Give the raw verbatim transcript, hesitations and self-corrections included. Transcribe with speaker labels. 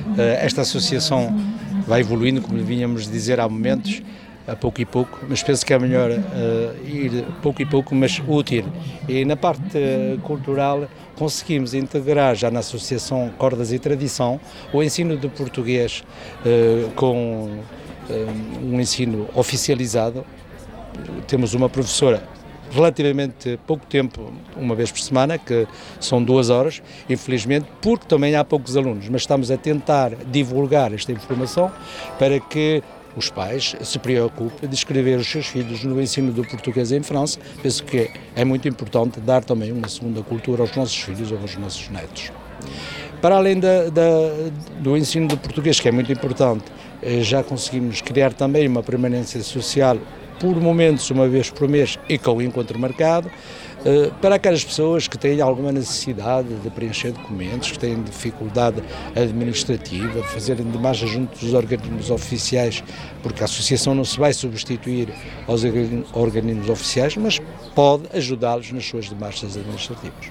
Speaker 1: Esta associação vai evoluindo, como vínhamos dizer há momentos, a pouco e pouco, mas penso que é melhor uh, ir pouco e pouco, mas útil. E na parte uh, cultural conseguimos integrar já na Associação Cordas e Tradição o ensino de português uh, com uh, um ensino oficializado. Temos uma professora relativamente pouco tempo, uma vez por semana, que são duas horas, infelizmente, porque também há poucos alunos, mas estamos a tentar divulgar esta informação para que os pais se preocupem de inscrever os seus filhos no ensino do português em França. Penso que é muito importante dar também uma segunda cultura aos nossos filhos ou aos nossos netos. Para além da, da, do ensino do português, que é muito importante, já conseguimos criar também uma permanência social por momentos, uma vez por mês e com o encontro marcado, para aquelas pessoas que têm alguma necessidade de preencher documentos, que têm dificuldade administrativa, fazerem demarchas junto dos organismos oficiais, porque a associação não se vai substituir aos organismos oficiais, mas pode ajudá-los nas suas demarchas administrativas.